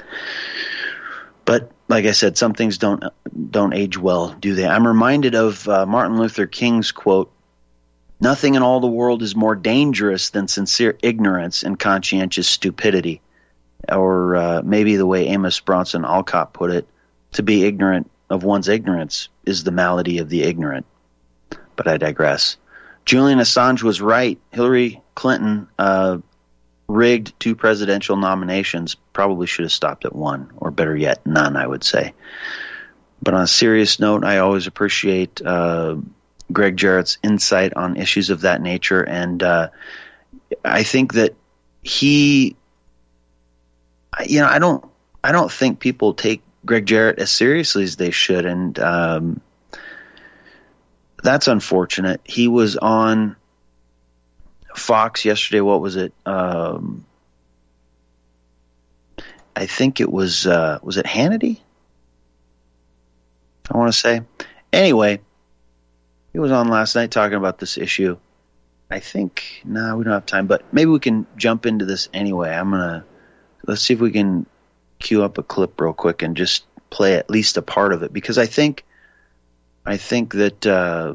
But like I said, some things don't don't age well, do they? I'm reminded of uh, Martin Luther King's quote, "Nothing in all the world is more dangerous than sincere ignorance and conscientious stupidity." Or uh, maybe the way Amos Bronson Alcott put it, to be ignorant of one's ignorance is the malady of the ignorant. But I digress. Julian Assange was right. Hillary Clinton uh, rigged two presidential nominations. Probably should have stopped at one, or better yet, none, I would say. But on a serious note, I always appreciate uh, Greg Jarrett's insight on issues of that nature. And uh, I think that he, you know, I don't, I don't think people take Greg Jarrett as seriously as they should, and um, that's unfortunate. He was on Fox yesterday. What was it? Um, I think it was uh, was it Hannity? I want to say. Anyway, he was on last night talking about this issue. I think no, nah, we don't have time, but maybe we can jump into this anyway. I'm gonna let's see if we can cue up a clip real quick and just play at least a part of it, because I think I think that uh,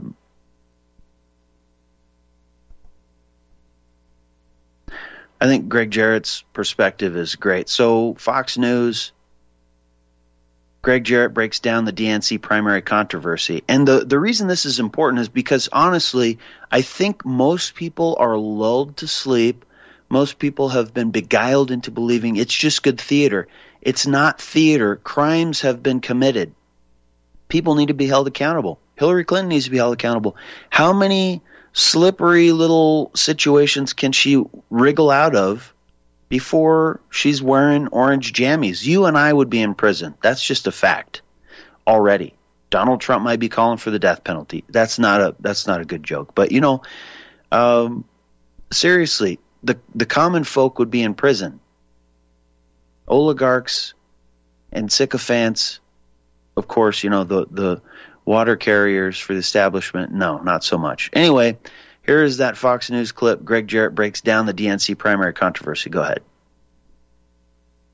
I think Greg Jarrett's perspective is great. So Fox News, Greg Jarrett breaks down the D N C primary controversy. And the, the reason this is important is because, honestly, I think most people are lulled to sleep. Most people have been beguiled into believing it's just good theater. It's not theater. Crimes have been committed. People need to be held accountable. Hillary Clinton needs to be held accountable. How many slippery little situations can she wriggle out of before she's wearing orange jammies? You and I would be in prison. That's just a fact already. Donald Trump might be calling for the death penalty. That's not a that's not a good joke. But, you know, um, seriously, the the common folk would be in prison. Oligarchs and sycophants, of course, you know, the, the water carriers for the establishment, no, not so much. Anyway, here is that Fox News clip. Greg Jarrett breaks down the D N C primary controversy. Go ahead.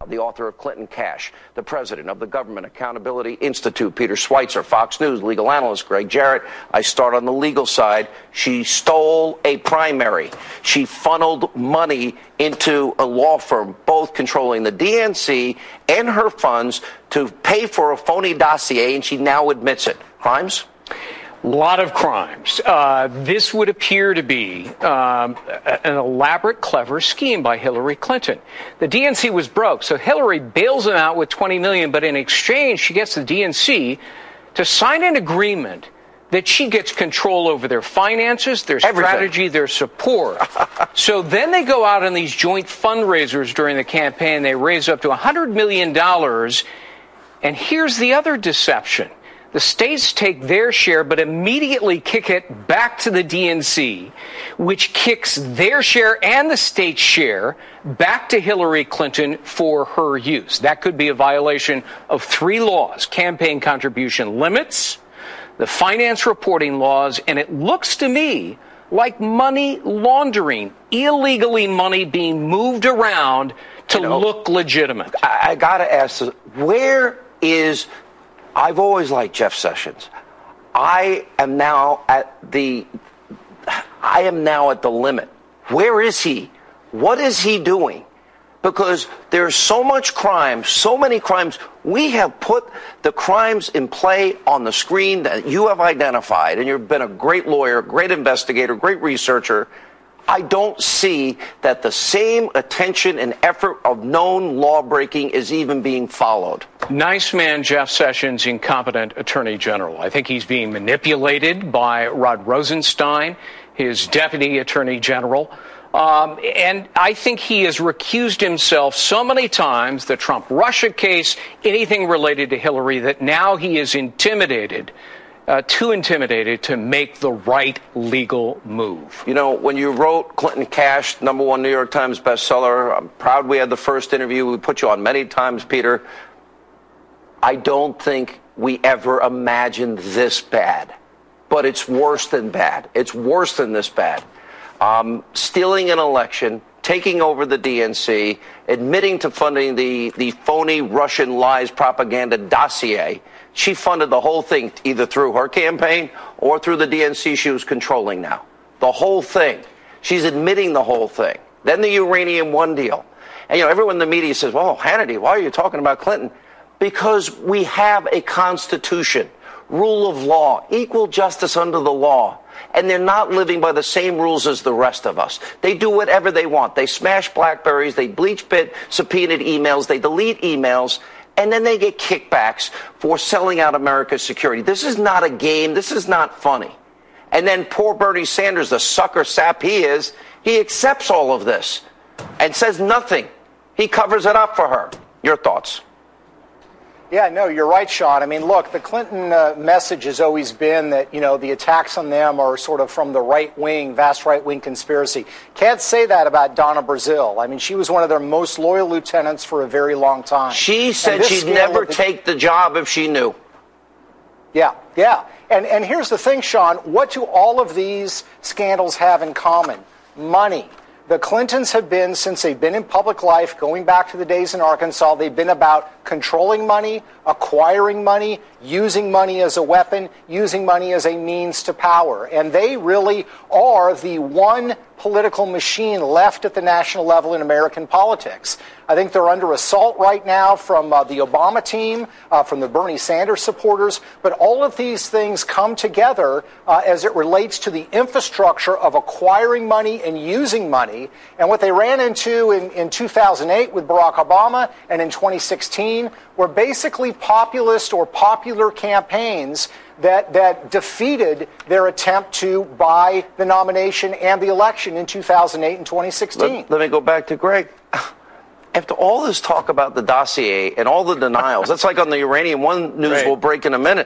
the author of Clinton Cash, the president of the Government Accountability Institute, Peter Schweitzer, Fox News, legal analyst Greg Jarrett. I start on the legal side. She stole a primary. She funneled money into a law firm, both controlling the D N C and her funds, to pay for a phony dossier, and she now admits it. Crimes? A lot of crimes. Uh, this would appear to be um, an elaborate, clever scheme by Hillary Clinton. The D N C was broke, so Hillary bails them out with twenty million dollars, but in exchange, she gets the D N C to sign an agreement that she gets control over their finances, their strategy, Everything. their support. So then they go out on these joint fundraisers during the campaign. They raise up to one hundred million dollars. And here's the other deception. The states take their share, but immediately kick it back to the D N C, which kicks their share and the state's share back to Hillary Clinton for her use. That could be a violation of three laws: campaign contribution limits, the finance reporting laws, and it looks to me like money laundering, illegally money being moved around to you know, look legitimate. I, I got to ask, where is... I've always liked Jeff Sessions. I am now at the I am now at the limit. Where is he? What is he doing? Because there's so much crime, so many crimes. We have put the crimes in play on the screen that you have identified, and you've been a great lawyer, great investigator, great researcher. I don't see that the same attention and effort of known law breaking is even being followed. Nice man, Jeff Sessions, incompetent attorney general. I think he's being manipulated by Rod Rosenstein, his deputy attorney general. Um, and I think he has recused himself so many times, the Trump-Russia case, anything related to Hillary, that now he is intimidated. Uh, too intimidated to make the right legal move. You know, when you wrote Clinton Cash, number one New York Times bestseller, I'm proud we had the first interview. We put you on many times, Peter. I don't think we ever imagined this bad. But it's worse than bad. It's worse than this bad. Um, stealing an election, taking over the D N C, admitting to funding the, the phony Russian lies propaganda dossier. She funded the whole thing either through her campaign or through the D N C she was controlling now. The whole thing. She's admitting the whole thing. Then the Uranium One deal. And, you know, everyone in the media says, well, Hannity, why are you talking about Clinton? Because we have a constitution, rule of law, equal justice under the law. And they're not living by the same rules as the rest of us. They do whatever they want. They smash BlackBerries, they bleach bit subpoenaed emails, they delete emails, and then they get kickbacks for selling out America's security. This is not a game. This is not funny. And then poor Bernie Sanders, the sucker sap he is, he accepts all of this and says nothing. He covers it up for her. Your thoughts? Yeah, no, you're right, Sean. I mean, look, the Clinton uh, message has always been that, you know, the attacks on them are sort of from the right wing, vast right wing conspiracy. Can't say that about Donna Brazile. I mean, she was one of their most loyal lieutenants for a very long time. She said she'd never the, take the job if she knew. Yeah, yeah. And, and here's the thing, Sean. What do all of these scandals have in common? Money. The Clintons have been, since they've been in public life, going back to the days in Arkansas, they've been about controlling money, acquiring money, using money as a weapon, using money as a means to power. And they really are the one political machine left at the national level in American politics. I think they're under assault right now from uh, the Obama team, uh, from the Bernie Sanders supporters. But all of these things come together uh, as it relates to the infrastructure of acquiring money and using money. And what they ran into in, in two thousand eight with Barack Obama and in twenty sixteen were basically populist or popular campaigns that that defeated their attempt to buy the nomination and the election in two thousand eight and twenty sixteen. Let, let me go back to Greg. After all this talk about the dossier and all the denials, that's like on the Uranium One news right. We'll break in a minute.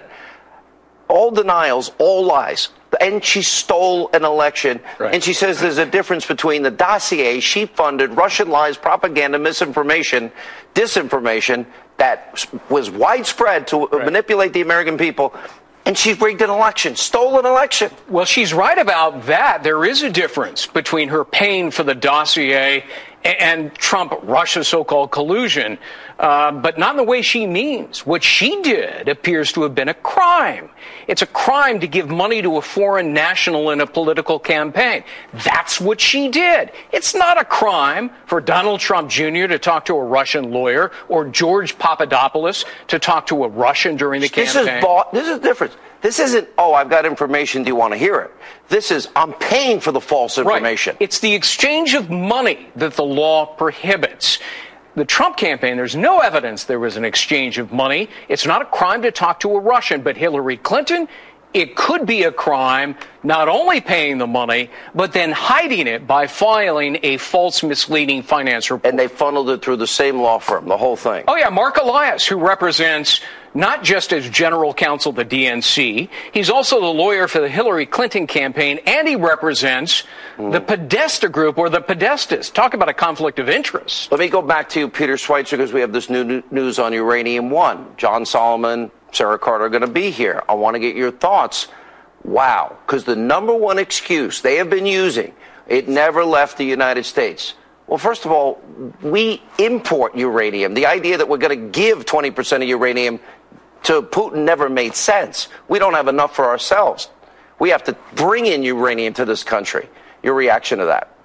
All denials, all lies. And she stole an election. Right. And she says there's a difference between the dossier she funded, Russian lies, propaganda, misinformation, disinformation that was widespread to right. manipulate the American people. And she rigged an election, stole an election. Well, she's right about that. There is a difference between her paying for the dossier and Trump-Russia so-called collusion, uh, but not in the way she means. What she did appears to have been a crime. It's a crime to give money to a foreign national in a political campaign. That's what she did. It's not a crime for Donald Trump Junior to talk to a Russian lawyer or George Papadopoulos to talk to a Russian during the this campaign. Is bought, this is the difference. This isn't, oh, I've got information, do you want to hear it? This is, I'm paying for the false information. Right. It's the exchange of money that the law prohibits. The Trump campaign, there's no evidence there was an exchange of money. It's not a crime to talk to a Russian, but Hillary Clinton, it could be a crime not only paying the money, but then hiding it by filing a false, misleading finance report. And they funneled it through the same law firm, the whole thing. Oh, yeah, Mark Elias, who represents not just as general counsel the D N C, he's also the lawyer for the Hillary Clinton campaign, and he represents mm. the Podesta Group, or the Podestas. Talk about a conflict of interest. Let me go back to you, Peter Schweitzer, because we have this new news on Uranium One. John Solomon, Sarah Carter are going to be here. I want to get your thoughts. Wow. Because the number one excuse they have been using, it never left the United States. Well, first of all, we import uranium. The idea that we're going to give twenty percent of uranium to Putin never made sense. We don't have enough for ourselves. We have to bring in uranium to this country. Your reaction to that?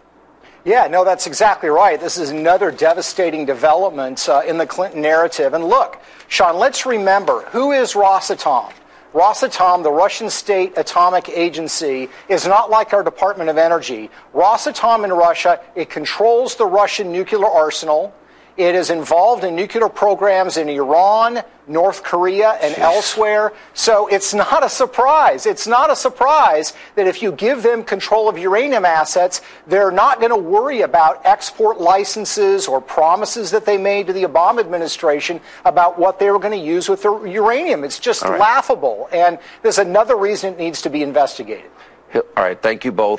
Yeah, no, that's exactly right. This is another devastating development uh, in the Clinton narrative. And look, Sean, let's remember, who is Rosatom? Rosatom, the Russian state atomic agency, is not like our Department of Energy. Rosatom in Russia, it controls the Russian nuclear arsenal. It is involved in nuclear programs in Iran, North Korea, and Jeez. elsewhere. So it's not a surprise. It's not a surprise that if you give them control of uranium assets, they're not going to worry about export licenses or promises that they made to the Obama administration about what they were going to use with their uranium. It's just right. laughable. And there's another reason it needs to be investigated. All right. Thank you both.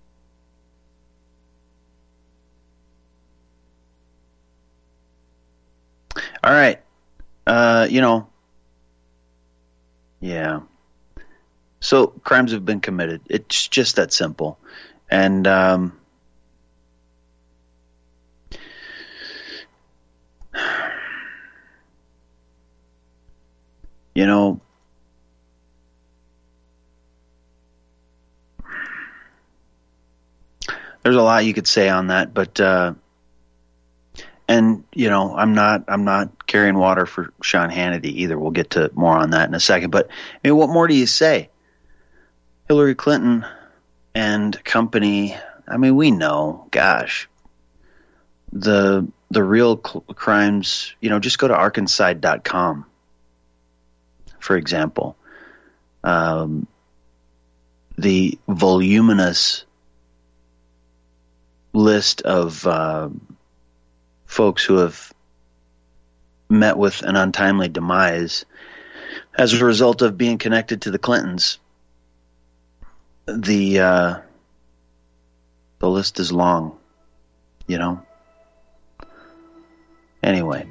All right. Uh, you know, yeah. So crimes have been committed. It's just that simple. And, um, you know, there's a lot you could say on that, but, uh, and, you know, I'm not I'm not carrying water for Sean Hannity either. We'll get to more on that in a second. But I mean, what more do you say? Hillary Clinton and company, I mean, we know, gosh, the the real cl- crimes, you know, just go to arkanside dot com, for example. Um, the voluminous list of uh, folks who have met with an untimely demise as a result of being connected to the Clintons. The uh, the list is long, you know. Anyway,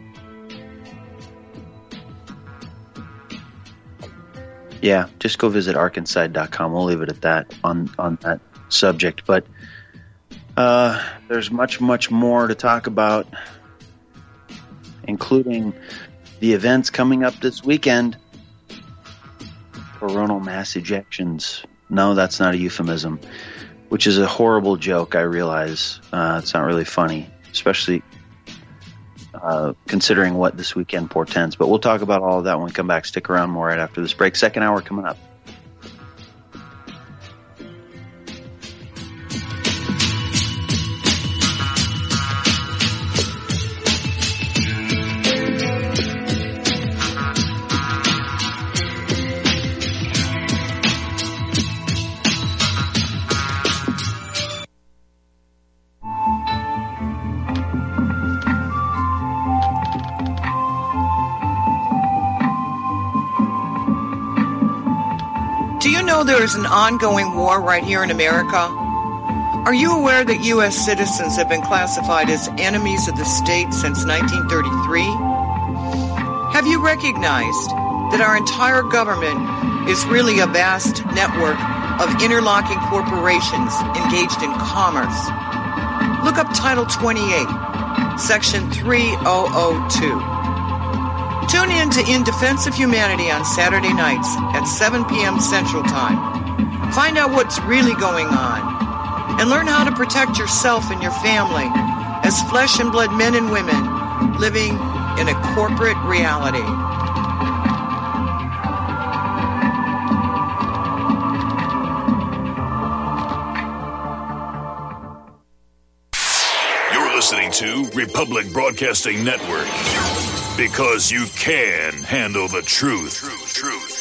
yeah, just go visit arkanside dot com. We'll leave it at that on on that subject, but. Uh, there's much, much more to talk about, including the events coming up this weekend. Coronal mass ejections. No, that's not a euphemism, which is a horrible joke, I realize. Uh, it's not really funny, especially uh, considering what this weekend portends. But we'll talk about all of that when we come back. Stick around more right after this break. Second hour coming up. There is an ongoing war right here in America. Are you aware that U S citizens have been classified as enemies of the state since nineteen thirty-three? Have you recognized that our entire government is really a vast network of interlocking corporations engaged in commerce? Look up Title twenty-eight, Section three thousand two. Tune in to In Defense of Humanity on Saturday nights at seven p.m. Central Time. Find out what's really going on and learn how to protect yourself and your family as flesh and blood men and women living in a corporate reality. You're listening to Republic Broadcasting Network, because you can handle the truth. Truth, truth.